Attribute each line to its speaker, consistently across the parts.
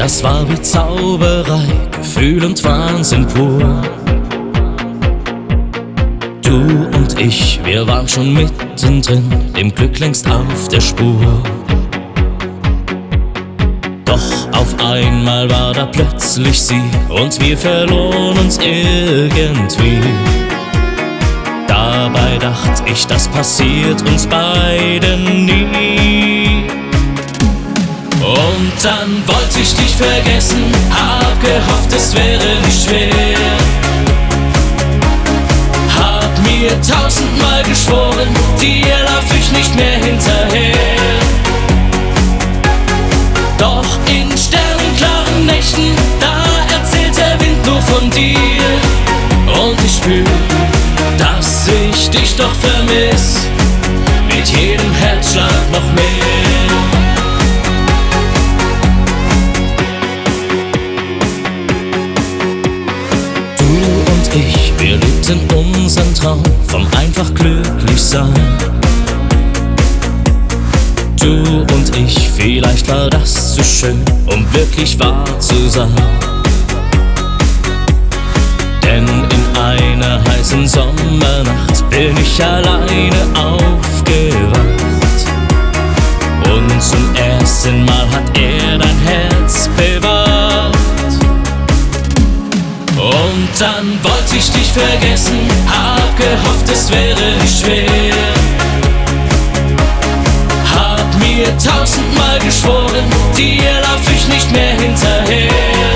Speaker 1: Das war wie Zauberei, Gefühl und Wahnsinn pur. Du und ich, wir waren schon mittendrin, dem Glück längst auf der Spur. Doch auf einmal war da plötzlich sie und wir verloren uns irgendwie. Dabei dacht ich, das passiert uns beiden nie. Und dann wollte ich dich vergessen, hab gehofft, es wäre nicht schwer. Hab mir tausendmal geschworen, dir lauf ich nicht mehr hinterher. Doch in sternenklaren Nächten, da erzählt der Wind nur von dir. Und ich spür, dass ich dich doch vermiss, mit jedem Herzschlag noch mehr. Du und ich, wir lebten unseren Traum vom einfach glücklich sein. Du und ich, vielleicht war das zu schön, um wirklich wahr zu sein. Denn in einer heißen Sommernacht bin ich alleine aufgewacht. Und zum ersten Mal hat er dein Herz bewahrt. Und dann wollte ich dich vergessen, hab gehofft, es wäre nicht schwer. Hab mir tausendmal geschworen, dir lauf ich nicht mehr hinterher.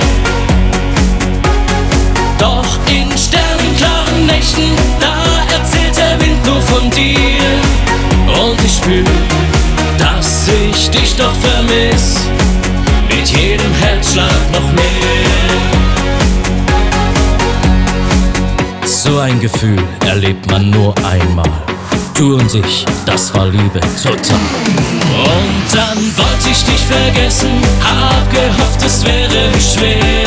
Speaker 1: Doch in sternenklaren Nächten, da erzählt der Wind nur von dir. Und ich spür, dass ich dich doch vermiss, mit jedem Herzschlag noch mehr. So ein Gefühl erlebt man nur einmal. Du und ich, das war Liebe total. Und dann wollte ich dich vergessen, hab gehofft, es wäre schwer.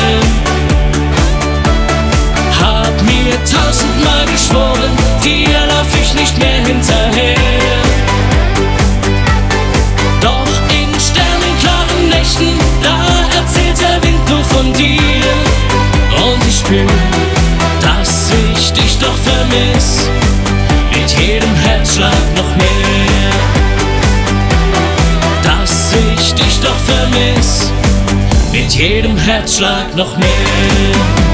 Speaker 1: Hab mir tausendmal geschworen, dir lauf ich nicht mehr hinterher. Doch in sternenklaren Nächten, da erzählt der Wind nur von dir. Und ich spür, dass ich dich doch vermiss, mit jedem Herzschlag noch mehr. Dass ich dich doch vermiss, mit jedem Herzschlag noch mehr.